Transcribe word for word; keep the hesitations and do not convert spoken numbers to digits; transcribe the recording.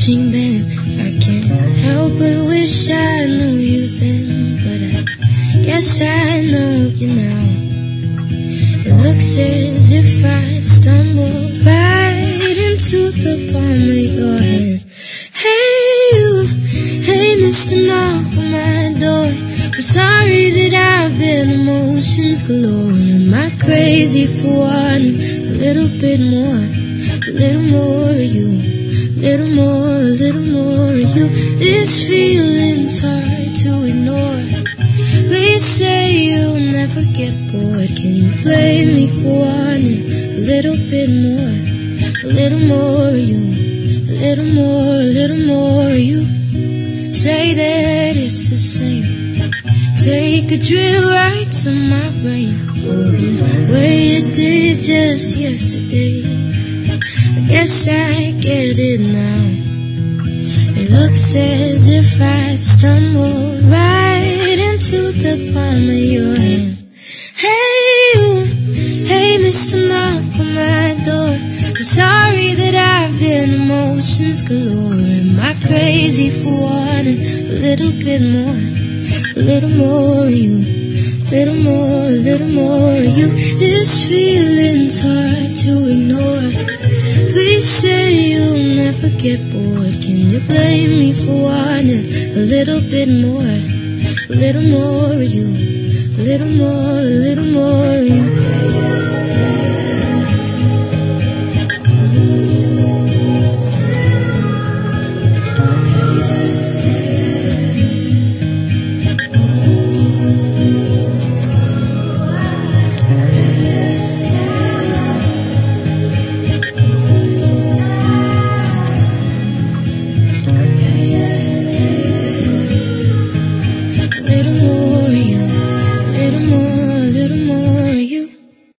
marching band. I can't help but wish I knew you then, but I guess I know you now. It looks as if I've stumbled right into the palm of your hand. Hey you, hey Mister Knock on my door. I'm sorry that I've been emotions galore. Am I crazy for wanting a little bit more? A little more of you, a little more, a little more of you. This feeling's hard to ignore. Please say you'll never get bored. Can you blame me for wanting a little bit more? A little more of you, a little more, a little more of you. Say that it's the same. Take a drill right to my brain. Oh, the way it did just yesterday. I guess I get it now. It looks as if I stumbled right into the palm of your hand. Hey you, hey Mister Knock on my door. I'm sorry that I've been emotions galore. Am I crazy for wanting a little bit more? A little more of you, a little more, a little more of you. This feeling's hard to ignore. Please say you'll never get bored. Can you blame me for wanting a little bit more? A little more of you, a little more, a little more of you.